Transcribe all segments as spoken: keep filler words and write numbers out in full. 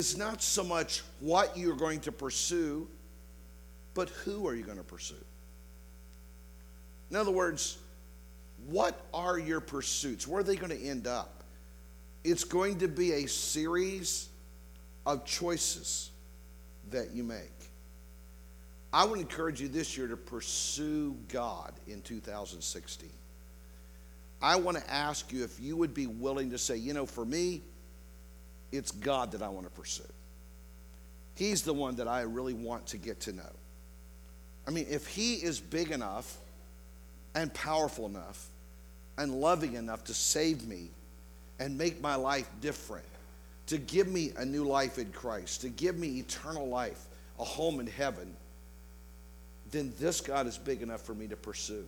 is not so much what you're going to pursue, but who are you going to pursue? In other words, what are your pursuits? Where are they going to end up? It's going to be a series of choices that you make. I would encourage you this year to pursue God in two thousand sixteen. I want to ask you if you would be willing to say, you know, for me, it's God that I want to pursue. He's the one that I really want to get to know. I mean, if he is big enough and powerful enough and loving enough to save me and make my life different, to give me a new life in Christ, to give me eternal life, a home in heaven, then this God is big enough for me to pursue.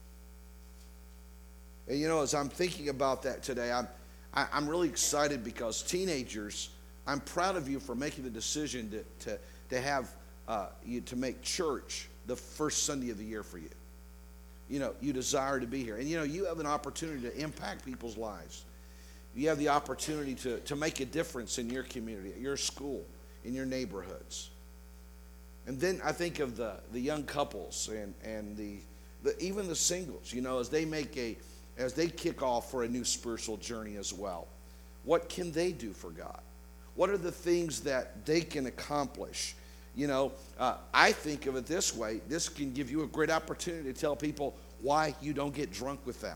And you know, as I'm thinking about that today, I'm, I, I'm really excited because teenagers, I'm proud of you for making the decision to, to, to have, uh, you, to make church the first Sunday of the year for you. You know, you desire to be here. And you know, you have an opportunity to impact people's lives. You have the opportunity to, to make a difference in your community, at your school, in your neighborhoods. And then I think of the, the young couples and, and the, the even the singles, you know, as they make a, as they kick off for a new spiritual journey as well. What can they do for God? What are the things that they can accomplish? You know, uh, I think of it this way. This can give you a great opportunity to tell people why you don't get drunk with them.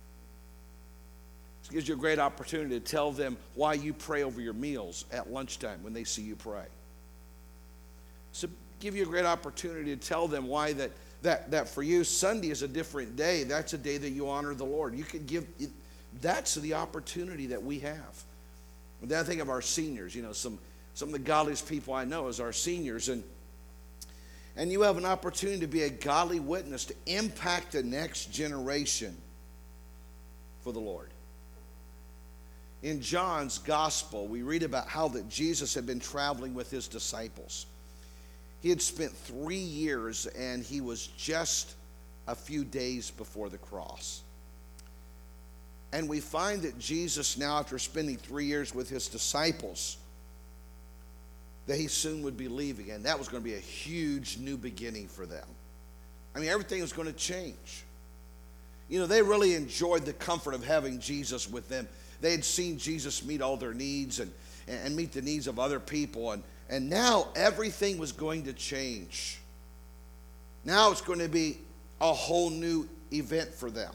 It gives you a great opportunity to tell them why you pray over your meals at lunchtime when they see you pray. So give you a great opportunity to tell them why that, that, that for you, Sunday is a different day. That's a day that you honor the Lord. You can give, that's the opportunity that we have. And then I think of our seniors, you know, some, some of the godliest people I know is our seniors. And, and you have an opportunity to be a godly witness, to impact the next generation for the Lord. In John's gospel, we read about how that Jesus had been traveling with his disciples. He had spent three years and he was just a few days before the cross. And we find that Jesus now, after spending three years with his disciples, that he soon would be leaving. And that was going to be a huge new beginning for them. I mean, everything was going to change. You know, they really enjoyed the comfort of having Jesus with them. They had seen Jesus meet all their needs and, and meet the needs of other people. And, and now everything was going to change. Now it's going to be a whole new event for them.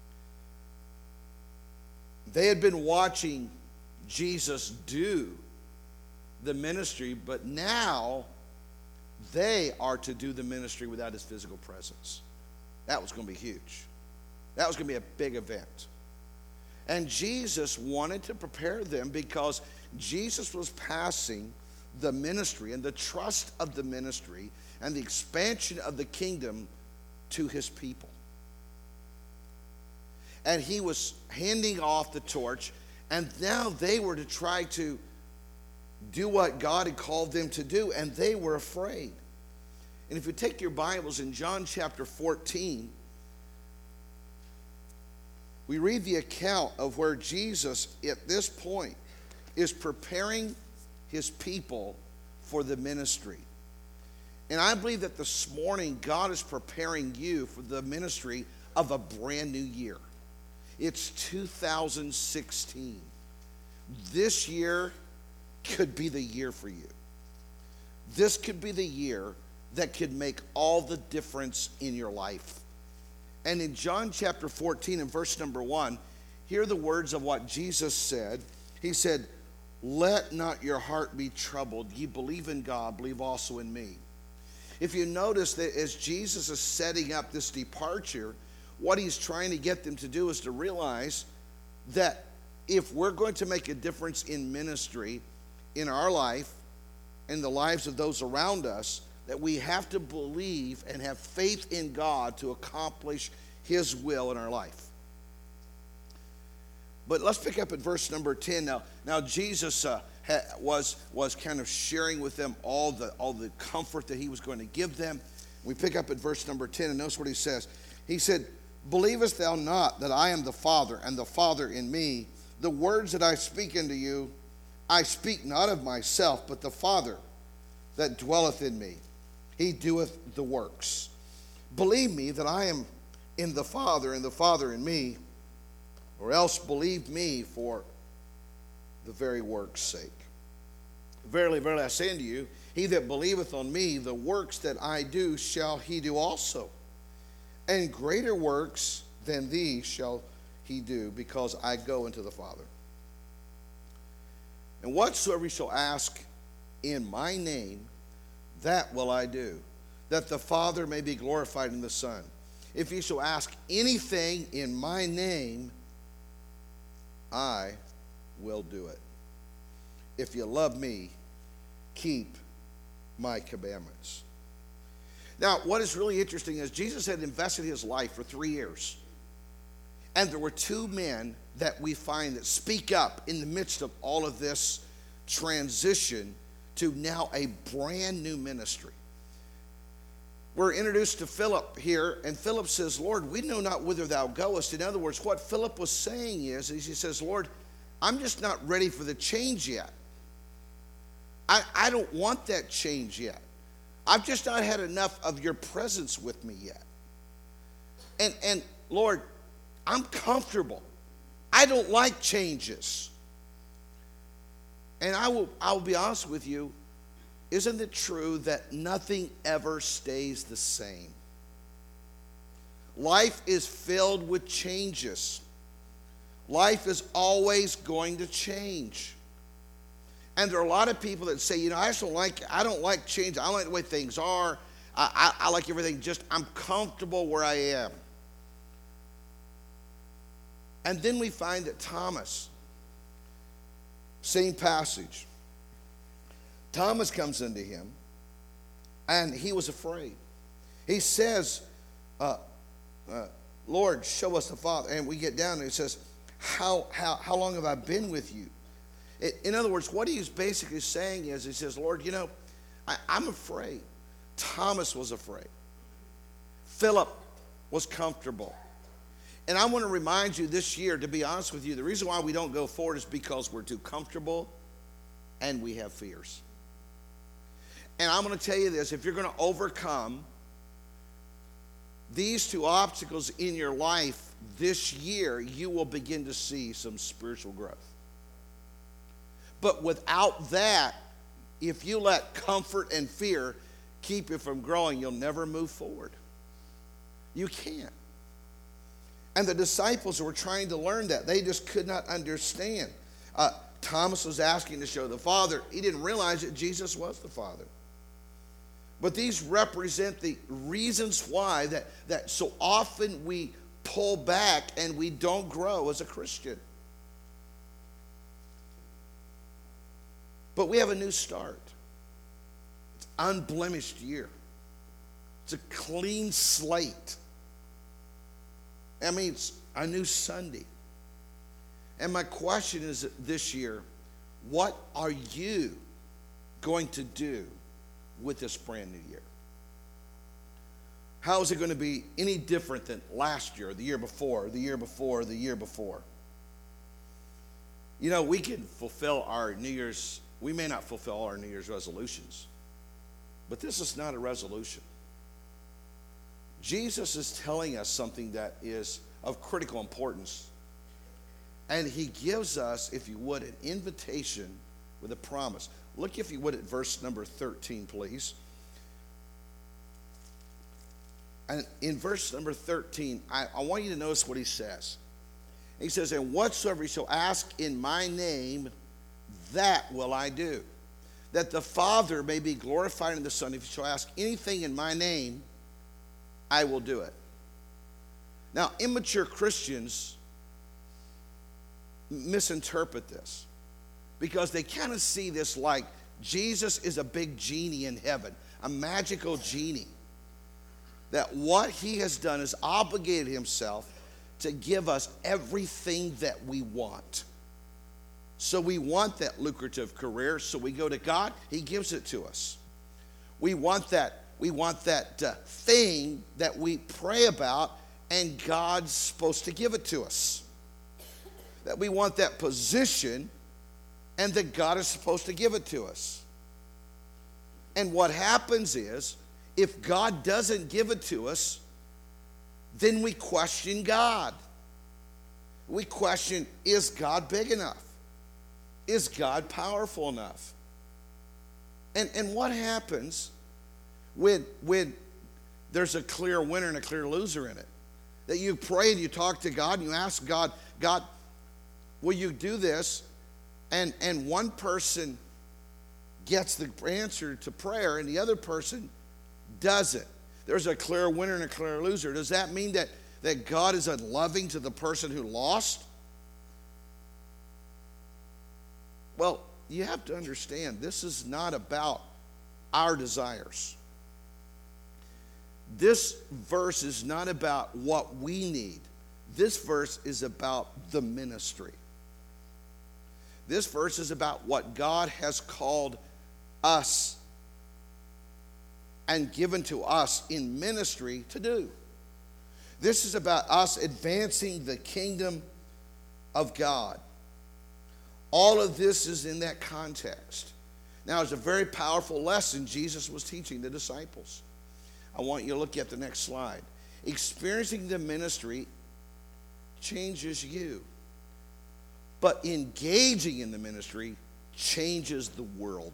They had been watching Jesus do the ministry, but now they are to do the ministry without his physical presence. That was going to be huge. That was going to be a big event. And Jesus wanted to prepare them because Jesus was passing the ministry and the trust of the ministry and the expansion of the kingdom to his people. And he was handing off the torch, and now they were to try to do what God had called them to do, and they were afraid. And if you take your Bibles in John chapter fourteen, we read the account of where Jesus, at this point, is preparing his people for the ministry. And I believe that this morning, God is preparing you for the ministry of a brand new year. It's two thousand sixteen. This year could be the year for you. This could be the year that could make all the difference in your life. And in John chapter fourteen and verse number one, hear the words of what Jesus said. He said, "Let not your heart be troubled. Ye believe in God, believe also in me." If you notice that as Jesus is setting up this departure, what he's trying to get them to do is to realize that if we're going to make a difference in ministry, in our life, in the lives of those around us, that we have to believe and have faith in God to accomplish his will in our life. But let's pick up at verse number ten. Now, now Jesus uh, ha, was, was kind of sharing with them all the, all the comfort that he was going to give them. We pick up at verse number ten, and notice what he says. He said, "Believest thou not that I am the Father, and the Father in me? The words that I speak unto you, I speak not of myself, but the Father that dwelleth in me, he doeth the works. Believe me that I am in the Father, and the Father in me, or else believe me for the very work's sake. Verily, verily, I say unto you, he that believeth on me, the works that I do shall he do also. And greater works than these shall he do, because I go unto the Father. And whatsoever ye shall ask in my name, that will I do, that the Father may be glorified in the Son. If ye shall ask anything in my name, I will do it. If you love me, keep my commandments. Now, what is really interesting is Jesus had invested his life for three years. And there were two men that we find that speak up in the midst of all of this transition to now a brand new ministry. We're introduced to Philip here, and Philip says, Lord, we know not whither thou goest. In other words, what Philip was saying is, is he says, Lord, I'm just not ready for the change yet. I, I don't want that change yet. I've just not had enough of your presence with me yet. And, and Lord, I'm comfortable. I don't like changes. And I will, I will be honest with you, isn't it true that nothing ever stays the same? Life is filled with changes. Life is always going to change. And there are a lot of people that say, you know, I just don't like, I don't like change. I don't like the way things are. I, I, I like everything just, I'm comfortable where I am. And then we find that Thomas, same passage, Thomas comes into him, and he was afraid. He says, uh, uh, Lord, show us the Father. And we get down and it says, how, how, how long have I been with you? It, in other words, what he's basically saying is, he says, Lord, you know, I, I'm afraid. Thomas was afraid. Philip was comfortable. And I want to remind you this year, to be honest with you, the reason why we don't go forward is because we're too comfortable and we have fears. And I'm going to tell you this, if you're going to overcome these two obstacles in your life this year, you will begin to see some spiritual growth. But without that, if you let comfort and fear keep you from growing, you'll never move forward. You can't. And the disciples were trying to learn that. They just could not understand. Uh, Thomas was asking to show the Father. He didn't realize that Jesus was the Father. But these represent the reasons why that, that so often we pull back and we don't grow as a Christian. But we have a new start. It's an unblemished year. It's a clean slate. I mean, it's a new Sunday. And my question is this year, what are you going to do with this brand new year? How is it going to be any different than last year, the year before, the year before, the year before? You know, we can fulfill our New Year's, we may not fulfill our New Year's resolutions, but this is not a resolution. Jesus is telling us something that is of critical importance. And he gives us, if you would, an invitation with a promise. Look, if you would, at verse number thirteen, please. And in verse number thirteen, I, I want you to notice what he says. He says, and whatsoever you shall ask in my name, that will I do, that the Father may be glorified in the Son. If you shall ask anything in my name, I will do it. Now, immature Christians misinterpret this because they kind of see this like Jesus is a big genie in heaven, a magical genie, that what he has done is obligated himself to give us everything that we want. So we want that lucrative career, so we go to God, he gives it to us. We want that We want that uh, thing that we pray about, and God's supposed to give it to us. That we want that position, and that God is supposed to give it to us. And what happens is, if God doesn't give it to us, then we question God. We question, is God big enough? Is God powerful enough? And, and what happens when, when there's a clear winner and a clear loser in it? That you pray and you talk to God and you ask God, God, will you do this? And, and one person gets the answer to prayer and the other person doesn't. There's a clear winner and a clear loser. Does that mean that, that God is unloving to the person who lost? Well, you have to understand, this is not about our desires. This verse is not about what we need. This verse is about the ministry. This verse is about what God has called us and given to us in ministry to do. This is about us advancing the kingdom of God. All of this is in that context. Now, it's a very powerful lesson Jesus was teaching the disciples. I want you to look at the next slide. Experiencing the ministry changes you, but engaging in the ministry changes the world.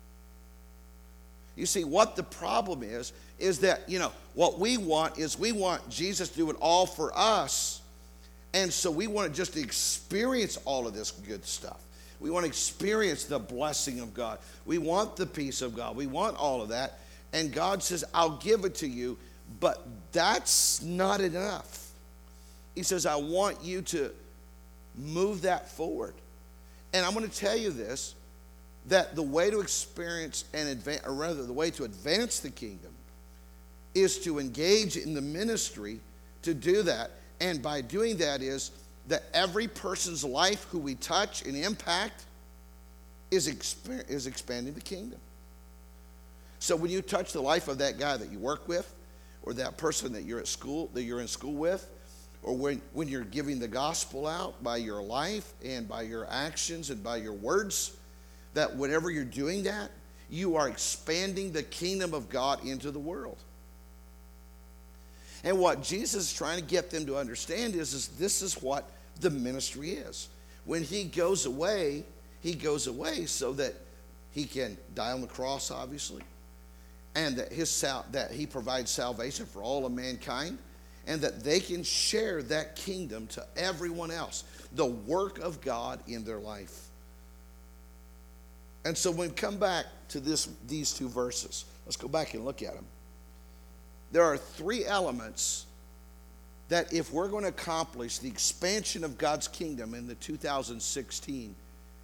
You see, what the problem is, is that, you know, what we want is we want Jesus to do it all for us. And so we want to just experience all of this good stuff. We want to experience the blessing of God. We want the peace of God. We want all of that. And God says, I'll give it to you, but that's not enough. He says, I want you to move that forward. And I'm going to tell you this, that the way to experience and advance, or rather the way to advance the kingdom is to engage in the ministry to do that. And by doing that is that every person's life who we touch and impact is, exper- is expanding the kingdom. So when you touch the life of that guy that you work with, or that person that you're at school, that you're in school with, or when, when you're giving the gospel out by your life and by your actions and by your words, that whenever you're doing that, you are expanding the kingdom of God into the world. And what Jesus is trying to get them to understand is, is this is what the ministry is. When he goes away, he goes away so that he can die on the cross, obviously, and that his sal- that he provides salvation for all of mankind, and that they can share that kingdom to everyone else, the work of God in their life. And so when we come back to this, these two verses, let's go back and look at them. There are three elements that if we're going to accomplish the expansion of God's kingdom in the two thousand sixteen,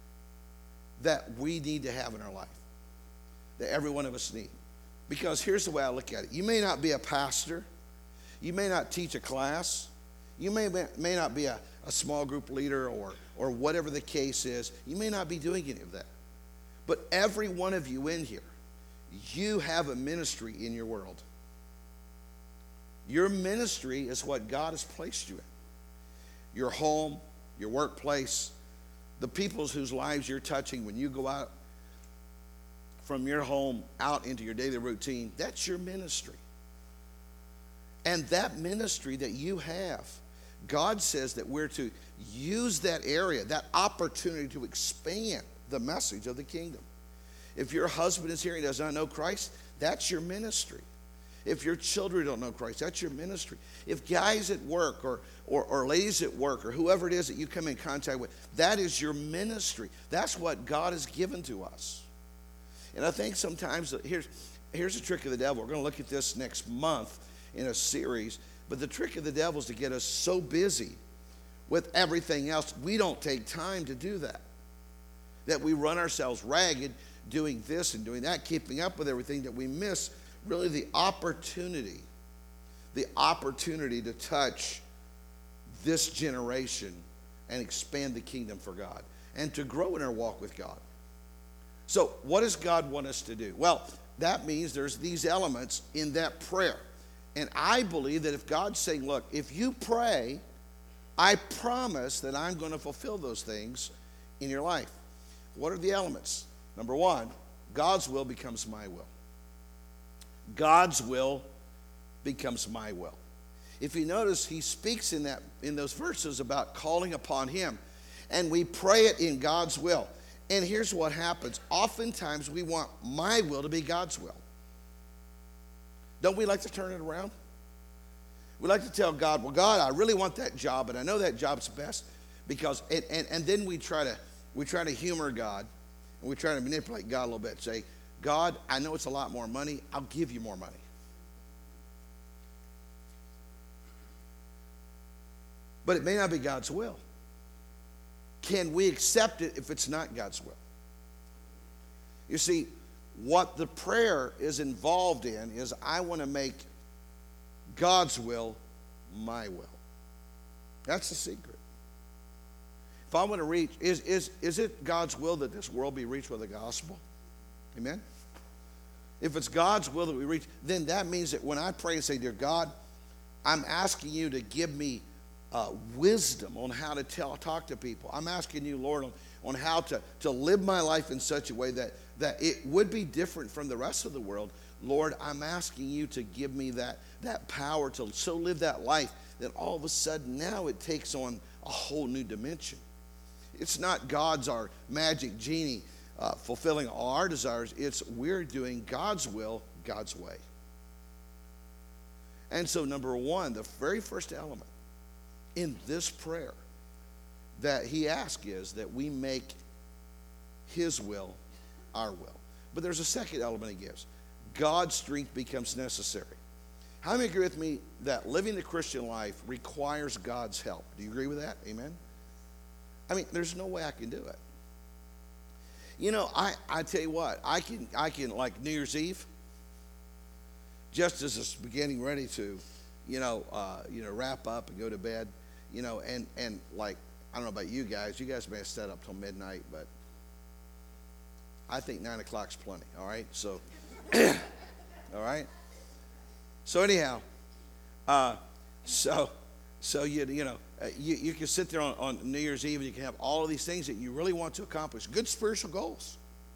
that we need to have in our life, that every one of us need. Because here's the way I look at it. You may not be a pastor. You may not teach a class. You may, may not be a, a small group leader or, or whatever the case is. You may not be doing any of that. But every one of you in here, you have a ministry in your world. Your ministry is what God has placed you in. Your home, your workplace, the people whose lives you're touching when you go out from your home out into your daily routine, that's your ministry. And that ministry that you have, God says that we're to use that area, that opportunity to expand the message of the kingdom. If your husband is here and does not know Christ, that's your ministry. If your children don't know Christ, that's your ministry. If guys at work or, or, or ladies at work or whoever it is that you come in contact with, that is your ministry. That's what God has given to us. And I think sometimes, here's, here's a trick of the devil. We're going to look at this next month in a series. But the trick of the devil is to get us so busy with everything else, we don't take time to do that. That we run ourselves ragged doing this and doing that, keeping up with everything, that we miss really the opportunity, the opportunity to touch this generation and expand the kingdom for God and to grow in our walk with God. So what does God want us to do? Well, that means there's these elements in that prayer. And I believe that if God's saying, look, if you pray, I promise that I'm going to fulfill those things in your life. What are the elements? Number one, God's will becomes my will. God's will becomes my will. If you notice, he speaks in that in those verses about calling upon him, and we pray it in God's will. And here's what happens. Oftentimes we want my will to be God's will. Don't we like to turn it around? We like to tell God, well, God, I really want that job, and I know that job's best because, and, and, and then we try to we try to humor God, and we try to manipulate God a little bit. Say, God, I know it's a lot more money. I'll give you more money. But it may not be God's will. Can we accept it if it's not God's will? You see, what the prayer is involved in is I want to make God's will my will. That's the secret. If I want to reach, is, is, is it God's will that this world be reached with the gospel? Amen? If it's God's will that we reach, then that means that when I pray and say, dear God, I'm asking you to give me uh, wisdom on how to tell, talk to people. I'm asking you, Lord, on, on how to, to live my life in such a way that, that it would be different from the rest of the world. Lord, I'm asking you to give me that, that power to so live that life that all of a sudden now it takes on a whole new dimension. It's not God's our magic genie uh, fulfilling all our desires. It's we're doing God's will, God's way. And so number one, the very first element in this prayer that he asks is that we make his will our will. But there's a second element he gives. God's strength becomes necessary. How many agree with me that living the Christian life requires God's help? Do you agree with that? Amen? I mean, there's no way I can do it. You know, I, I tell you what, I can, I can, like New Year's Eve, just as it's beginning ready to, you know, uh, you know, wrap up and go to bed, you know, and, and like, I don't know about you guys. You guys may have stayed up till midnight, but I think nine o'clock's plenty, all right? So, all right? So anyhow, uh, so so you you know uh, you you can sit there on, on New Year's Eve and you can have all of these things that you really want to accomplish, good spiritual goals,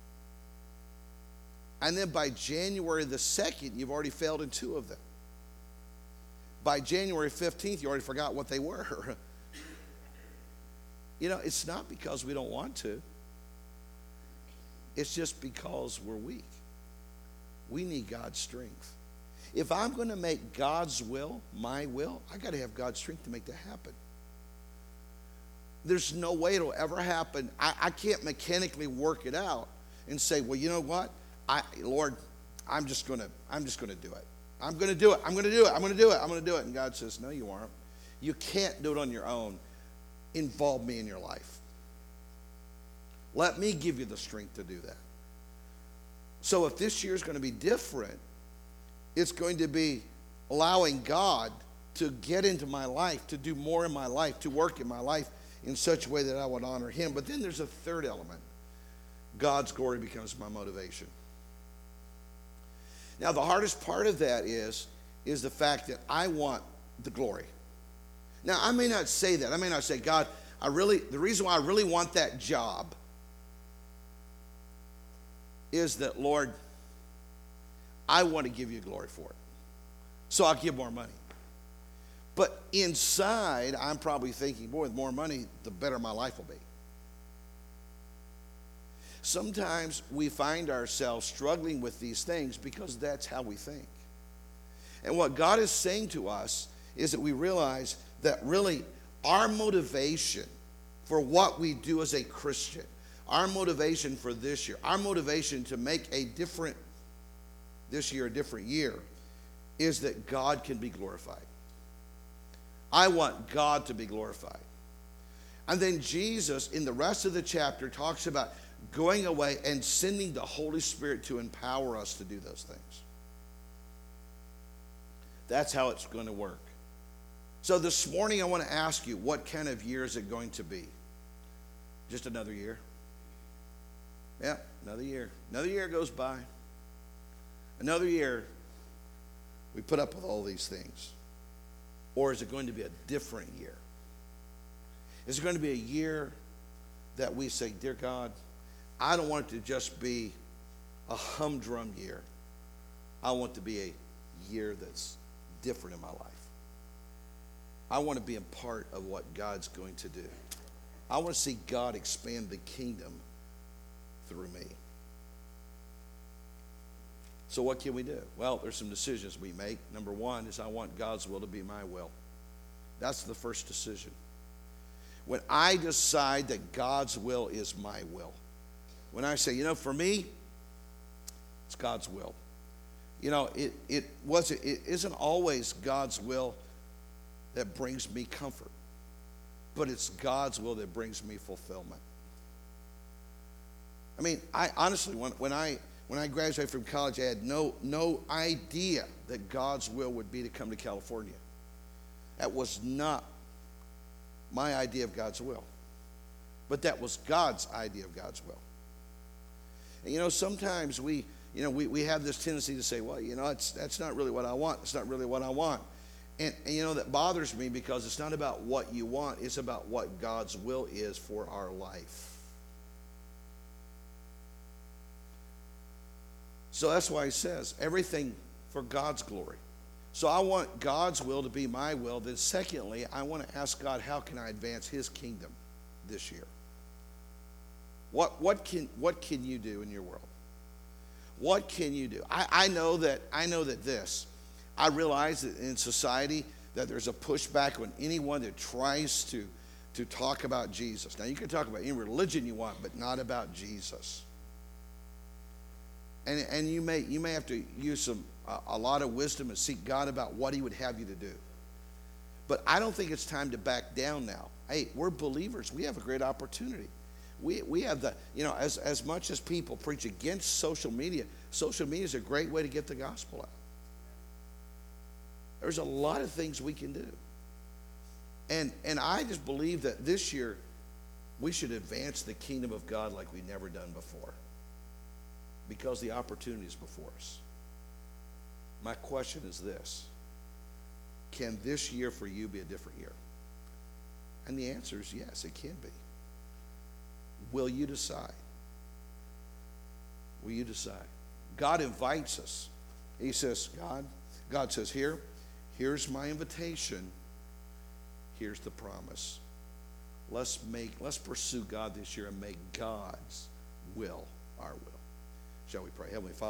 and then by January the second, you've already failed in two of them. By January fifteenth, you already forgot what they were. You know, it's not because we don't want to. It's just because we're weak. We need God's strength. If I'm going to make God's will my will, I got to have God's strength to make that happen. There's no way it'll ever happen. I, I can't mechanically work it out and say, well, you know what? I, Lord, I'm just going to, I'm just going to do it. I'm going to do it. I'm going to do it. I'm going to do it. I'm going to do it. And God says, no, you aren't. You can't do it on your own. Involve me in your life. Let me give you the strength to do that. So if this year is going to be different, it's going to be allowing God to get into my life, to do more in my life, to work in my life in such a way that I would honor him. But then there's a third element. God's glory becomes my motivation. Now, the hardest part of that is, is the fact that I want the glory. Now, I may not say that. I may not say, God, I really, the reason why I really want that job is that, Lord, I want to give you glory for it. So I'll give more money. But inside, I'm probably thinking, boy, with more money, the better my life will be. Sometimes we find ourselves struggling with these things because that's how we think. And what God is saying to us is that we realize that really our motivation for what we do as a Christian, our motivation for this year, our motivation to make a different, this year a different year, is that God can be glorified. I want God to be glorified. And then Jesus, in the rest of the chapter, talks about going away and sending the Holy Spirit to empower us to do those things. That's how it's going to work. So this morning I want to ask you, what kind of year is it going to be? Just another year? Yeah, another year. Another year goes by. Another year, we put up with all these things. Or is it going to be a different year? Is it going to be a year that we say, dear God, I don't want it to just be a humdrum year. I want it to be a year that's different in my life. I want to be a part of what God's going to do. I want to see God expand the kingdom through me. So what can we do? Well, there's some decisions we make. Number one is I want God's will to be my will. That's the first decision. When I decide that God's will is my will. When I say, you know, for me, it's God's will. You know, it, it wasn't, it isn't always God's will that brings me comfort, but it's God's will that brings me fulfillment. I mean, I honestly, when, when I when I graduated from college, I had no no idea that God's will would be to come to California. That was not my idea of God's will, but that was God's idea of God's will. And you know, sometimes we, you know, we, we have this tendency to say, well, you know, it's, that's not really what I want. It's not really what I want. And, and, you know, that bothers me because it's not about what you want. It's about what God's will is for our life. So that's why he says everything for God's glory. So I want God's will to be my will. Then secondly, I want to ask God, how can I advance his kingdom this year? What, what, can, what can you do in your world? What can you do? I, I know that I know that this. I realize that in society that there's a pushback on anyone that tries to, to talk about Jesus. Now, you can talk about any religion you want, but not about Jesus. And, and you may you may have to use some uh, a lot of wisdom and seek God about what he would have you to do. But I don't think it's time to back down now. Hey, we're believers. We have a great opportunity. We we have the, you know, as, as much as people preach against social media, social media is a great way to get the gospel out. There's a lot of things we can do. And and I just believe that this year we should advance the kingdom of God like we've never done before. Because the opportunity is before us. My question is this: can this year for you be a different year? And the answer is yes, it can be. Will you decide? Will you decide? God invites us. He says, God, God says, here, here's my invitation. Here's the promise. Let's make, let's pursue God this year and make God's will our will. Shall we pray? Heavenly Father.